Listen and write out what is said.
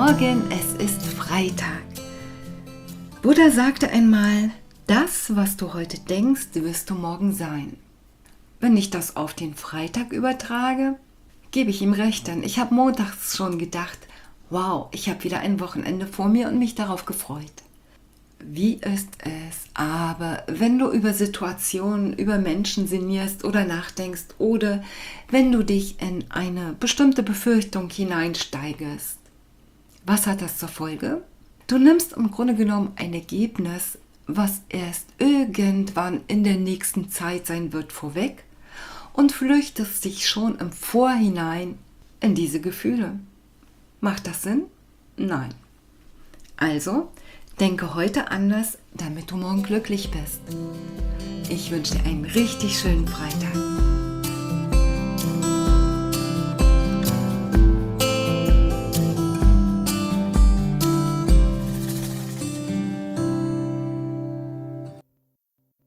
Morgen, es ist Freitag. Buddha sagte einmal, das, was du heute denkst, wirst du morgen sein. Wenn ich das auf den Freitag übertrage, gebe ich ihm recht, denn ich habe montags schon gedacht, wow, ich habe wieder ein Wochenende vor mir und mich darauf gefreut. Wie ist es aber, wenn du über Situationen, über Menschen sinnierst oder nachdenkst oder wenn du dich in eine bestimmte Befürchtung hineinsteigerst? Was hat das zur Folge? Du nimmst im Grunde genommen ein Ergebnis, was erst irgendwann in der nächsten Zeit sein wird, vorweg und flüchtest dich schon im Vorhinein in diese Gefühle. Macht das Sinn? Nein. Also, denke heute anders, damit du morgen glücklich bist. Ich wünsche dir einen richtig schönen Freitag.